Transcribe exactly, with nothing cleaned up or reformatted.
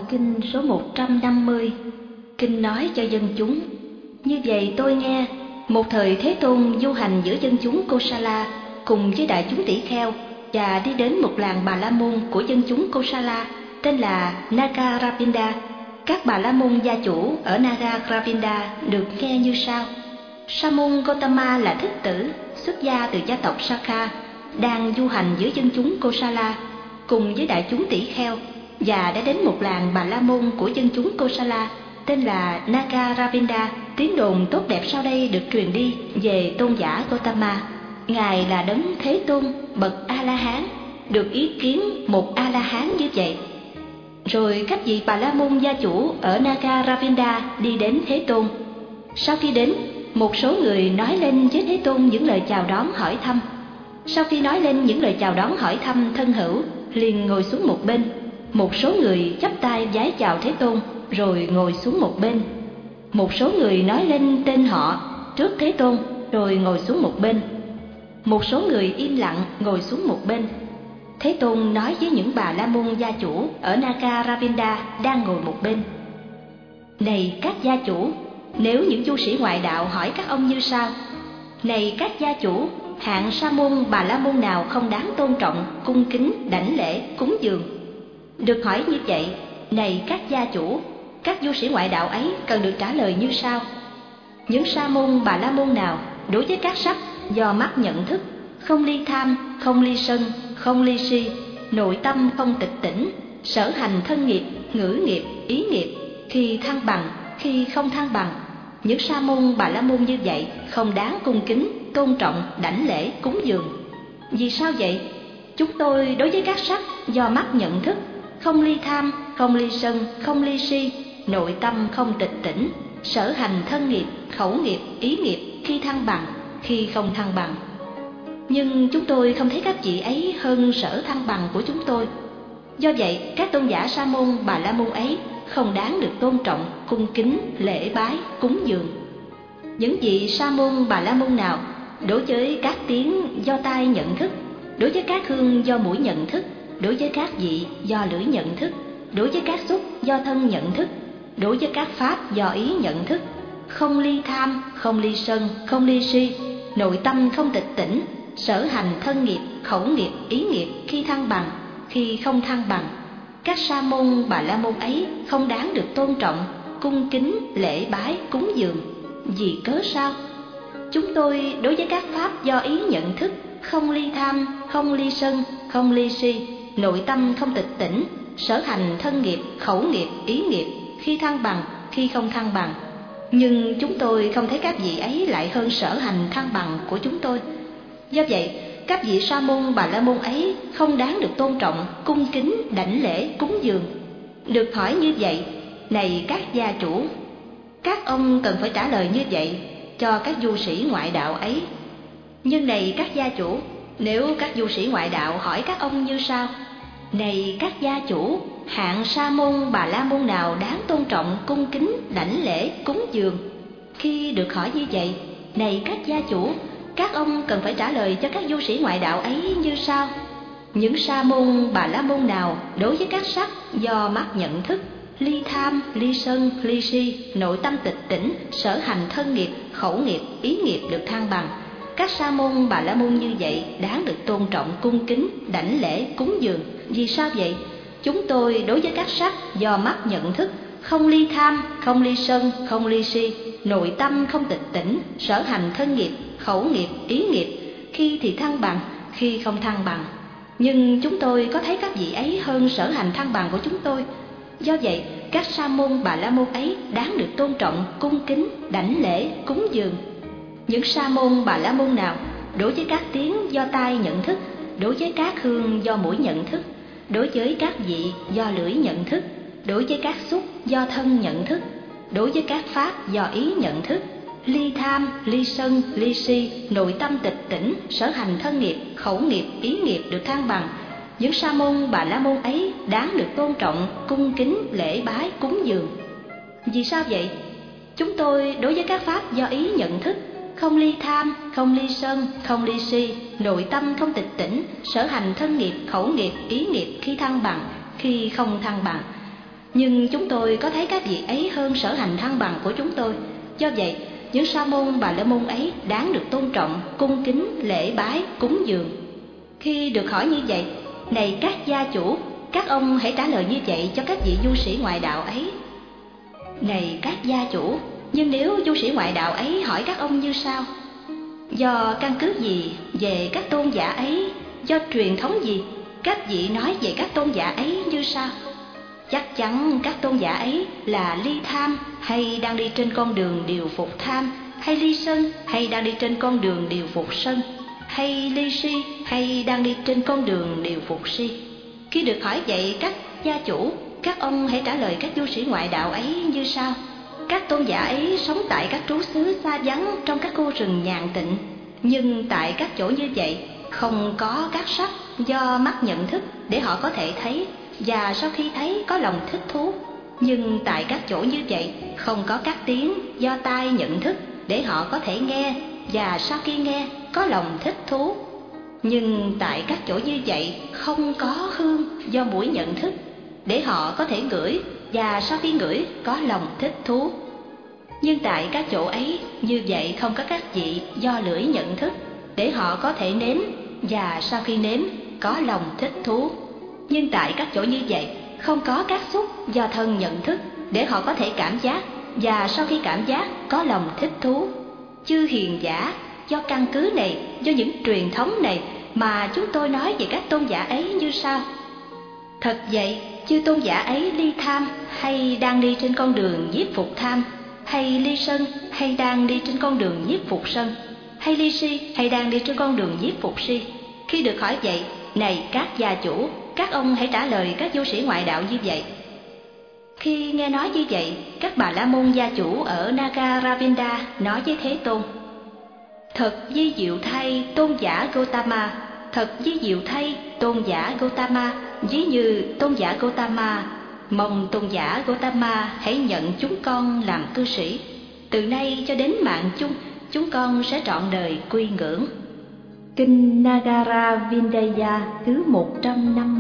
kinh số một trăm năm mươi. Kinh nói cho dân chúng: như vậy tôi nghe, một thời Thế Tôn du hành giữa dân chúng Kosala cùng với đại chúng tỷ kheo, và đi đến một làng Bà La Môn của dân chúng Kosala tên là Nagaravinda. Các Bà La Môn gia chủ ở Nagaravinda được nghe như sau: Sa môn Gotama là thích tử, xuất gia từ gia tộc Sakha, đang du hành giữa dân chúng Kosala cùng với đại chúng tỷ kheo, và đã đến một làng Bà La Môn của dân chúng Kosala tên là Nagaravinda. Tiếng đồn tốt đẹp sau đây được truyền đi về tôn giả Gotama. Ngài là đấng Thế Tôn bậc A La Hán, được ý kiến một A La Hán như vậy. Rồi các vị Bà La Môn gia chủ ở Nagaravinda đi đến Thế Tôn. Sau khi đến, một số người nói lên với Thế Tôn những lời chào đón hỏi thăm. Sau khi nói lên những lời chào đón hỏi thăm thân hữu, liền ngồi xuống một bên. Một số người chắp tay vái chào Thế Tôn rồi ngồi xuống một bên. Một số người nói lên tên họ trước Thế Tôn rồi ngồi xuống một bên. Một số người im lặng ngồi xuống một bên. Thế Tôn nói với những Bà La Môn gia chủ ở Nagaravinda đang ngồi một bên: này các gia chủ, nếu những tu sĩ ngoại đạo hỏi các ông như sau: này các gia chủ, hạng sa môn Bà La Môn nào không đáng tôn trọng, cung kính, đảnh lễ, cúng dường? Được hỏi như vậy, này các gia chủ, các du sĩ ngoại đạo ấy cần được trả lời như sau: những sa môn Bà La Môn nào đối với các sắc do mắt nhận thức, không ly tham, không ly sân, không ly si, nội tâm không tịch tỉnh, sở hành thân nghiệp, ngữ nghiệp, ý nghiệp, khi thăng bằng, khi không thăng bằng, những sa môn Bà La Môn như vậy không đáng cung kính, tôn trọng, đảnh lễ, cúng dường. Vì sao vậy? Chúng tôi đối với các sắc do mắt nhận thức, không ly tham, không ly sân, không ly si, nội tâm không tịch tỉnh, sở hành thân nghiệp, khẩu nghiệp, ý nghiệp, khi thăng bằng, khi không thăng bằng. Nhưng chúng tôi không thấy các vị ấy hơn sở thăng bằng của chúng tôi. Do vậy, các tôn giả sa môn Bà La Môn ấy không đáng được tôn trọng, cung kính, lễ bái, cúng dường. Những vị sa môn Bà La Môn nào đối với các tiếng do tai nhận thức, đối với các hương do mũi nhận thức, đối với các vị do lưỡi nhận thức, đối với các xúc do thân nhận thức, đối với các pháp do ý nhận thức, không ly tham, không ly sân, không ly si, nội tâm không tịch tỉnh, sở hành thân nghiệp, khẩu nghiệp, ý nghiệp, khi thăng bằng, khi không thăng bằng, các sa môn Bà La Môn ấy không đáng được tôn trọng, cung kính, lễ bái, cúng dường. Vì cớ sao? Chúng tôi đối với các pháp do ý nhận thức, không ly tham, không ly sân, không ly si, nội tâm không tịch tỉnh, sở hành thân nghiệp, khẩu nghiệp, ý nghiệp, khi thăng bằng, khi không thăng bằng. Nhưng chúng tôi không thấy các vị ấy lại hơn sở hành thăng bằng của chúng tôi. Do vậy, các vị sa môn Bà La Môn ấy không đáng được tôn trọng, cung kính, đảnh lễ, cúng dường. Được hỏi như vậy, này các gia chủ, các ông cần phải trả lời như vậy cho các du sĩ ngoại đạo ấy. Nhưng này các gia chủ, nếu các du sĩ ngoại đạo hỏi các ông như sau: này các gia chủ, hạng sa môn Bà La Môn nào đáng tôn trọng, cung kính, đảnh lễ, cúng dường? Khi được hỏi như vậy, này các gia chủ, các ông cần phải trả lời cho các du sĩ ngoại đạo ấy như sau: những sa môn Bà La Môn nào đối với các sắc do mắt nhận thức, ly tham, ly sân, ly si, nội tâm tịch tỉnh, sở hành thân nghiệp, khẩu nghiệp, ý nghiệp được thăng bằng, các sa môn Bà La Môn như vậy đáng được tôn trọng, cung kính, đảnh lễ, cúng dường. Vì sao vậy? Chúng tôi đối với các sắc do mắt nhận thức, không ly tham, không ly sân, không ly si, nội tâm không tịch tỉnh, sở hành thân nghiệp, khẩu nghiệp, ý nghiệp, khi thì thăng bằng, khi không thăng bằng. Nhưng chúng tôi có thấy các vị ấy hơn sở hành thăng bằng của chúng tôi. Do vậy, các sa môn Bà La Môn ấy đáng được tôn trọng, cung kính, đảnh lễ, cúng dường. Những sa môn Bà La Môn nào đối với các tiếng do tai nhận thức, đối với các hương do mũi nhận thức, đối với các vị do lưỡi nhận thức, đối với các xúc do thân nhận thức, đối với các pháp do ý nhận thức, ly tham, ly sân, ly si, nội tâm tịch tỉnh, sở hành thân nghiệp, khẩu nghiệp, ý nghiệp được thăng bằng, những sa môn Bà La Môn ấy đáng được tôn trọng, cung kính, lễ bái, cúng dường. Vì sao vậy? Chúng tôi đối với các pháp do ý nhận thức, không ly tham, không ly sân, không ly si, nội tâm không tịch tỉnh, sở hành thân nghiệp, khẩu nghiệp, ý nghiệp, khi thăng bằng, khi không thăng bằng. nhưng chúng tôi có thấy các vị ấy hơn sở hành thăng bằng của chúng tôi. Do vậy, những sa môn Bà La Môn ấy đáng được tôn trọng, cung kính, lễ bái, cúng dường. Khi được hỏi như vậy, này các gia chủ, các ông hãy trả lời như vậy cho các vị du sĩ ngoại đạo ấy. Này các gia chủ, nhưng nếu du sĩ ngoại đạo ấy hỏi các ông như sau: do căn cứ gì về các tôn giả ấy, do truyền thống gì các vị nói về các tôn giả ấy như sau? Chắc chắn các tôn giả ấy là ly tham hay đang đi trên con đường điều phục tham, hay ly sân hay đang đi trên con đường điều phục sân, hay ly si hay đang đi trên con đường điều phục si. Khi được hỏi vậy các gia chủ, các ông hãy trả lời các du sĩ ngoại đạo ấy như sau: các tôn giả ấy sống tại các trú xứ xa vắng trong các khu rừng nhàn tịnh, nhưng tại các chỗ như vậy không có các sắc do mắt nhận thức để họ có thể thấy, và sau khi thấy có lòng thích thú. Nhưng tại các chỗ như vậy không có các tiếng do tai nhận thức để họ có thể nghe, và sau khi nghe có lòng thích thú. Nhưng tại các chỗ như vậy không có hương do mũi nhận thức để họ có thể ngửi, và sau khi ngửi có lòng thích thú. Nhưng tại các chỗ ấy như vậy không có các vị do lưỡi nhận thức để họ có thể nếm, và sau khi nếm có lòng thích thú. Nhưng tại các chỗ như vậy không có các xúc do thân nhận thức để họ có thể cảm giác, và sau khi cảm giác có lòng thích thú. Chư hiền giả, do căn cứ này, do những truyền thống này mà chúng tôi nói về các tôn giả ấy như sau: thật vậy, chư tôn giả ấy ly tham hay đang đi trên con đường nhiếp phục tham, hay ly sân hay đang đi trên con đường nhiếp phục sân, hay ly si hay đang đi trên con đường nhiếp phục si. Khi được hỏi vậy, này các gia chủ, các ông hãy trả lời các du sĩ ngoại đạo như vậy. Khi nghe nói như vậy, các Bà La Môn gia chủ ở Nagaravinda nói với Thế Tôn: thật vi diệu thay tôn giả Gotama, thật vi diệu thay tôn giả Gotama. Ví như tôn giả Gotama, mong tôn giả Gotama hãy nhận chúng con làm cư sĩ. Từ nay cho đến mạng chung, chúng con sẽ trọn đời quy ngưỡng. Kinh Nagara Vindaya thứ một trăm năm mươi.